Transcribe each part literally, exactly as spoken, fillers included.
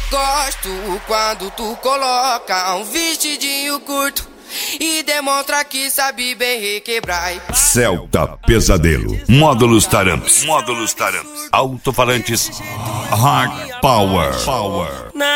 Gosto quando tu coloca um vestidinho curto e demonstra que sabe bem requebrar. Celta Pesadelo. Módulos Taramps. Módulos Taramps. Alto-falantes Hard Power. Power.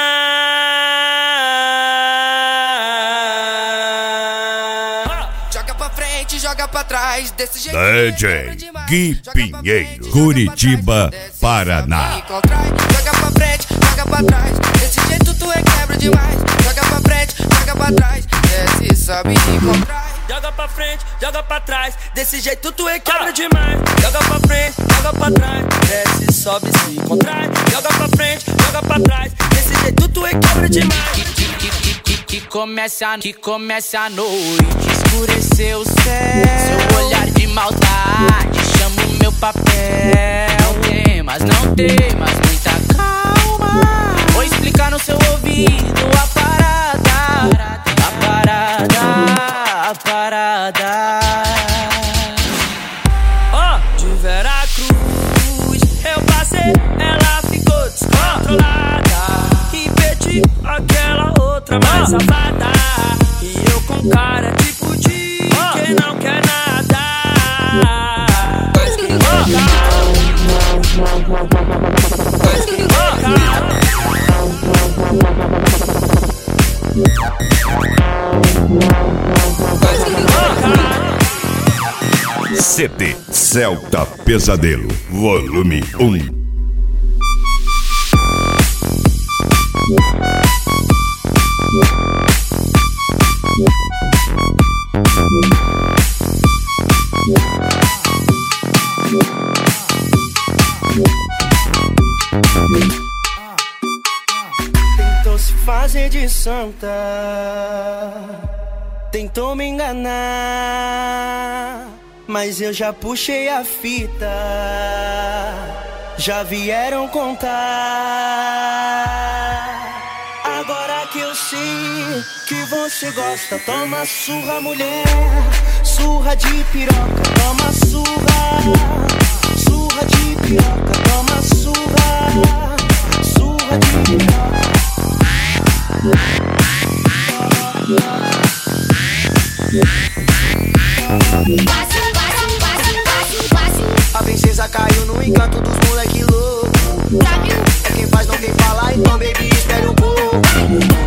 Joga pra frente, joga pra trás, desse jeito. D J Gui Pinheiro, Curitiba, Paraná. Joga pra frente, joga pra trás, desse jeito tu requebra demais. Joga pra frente, joga pra trás, desce, sobe e contrai. Joga pra frente, joga pra trás, desse jeito tu requebra demais. Joga pra frente, joga pra trás, desce, sobe e se contrai. Joga pra frente, joga pra trás, desse jeito tu requebra demais. Que, que, que, que, que comece a, que comece a noite, escureceu o céu. Seu olhar de maldade chama o meu papel. Não tem, mas não tem, mas muita calma. Vou explicar no seu ouvido a parada, a parada, a parada. Ó, oh, de Veracruz eu passei, ela ficou descontrolada e pedi aquela outra mais safada. E eu com cara tipo de quem não quer nada. Mas que louca, mas que louca. C D Celta Pesadelo, volume um. Tentou se fazer de santa, tentou me enganar, mas eu já puxei a fita, já vieram contar. Agora que eu sei que você gosta, toma surra, mulher, surra de piroca, toma surra, surra de piroca, toma surra, surra de piroca. A princesa caiu no encanto dos moleque louco. É quem faz, não quem fala, então baby, espere um pouco.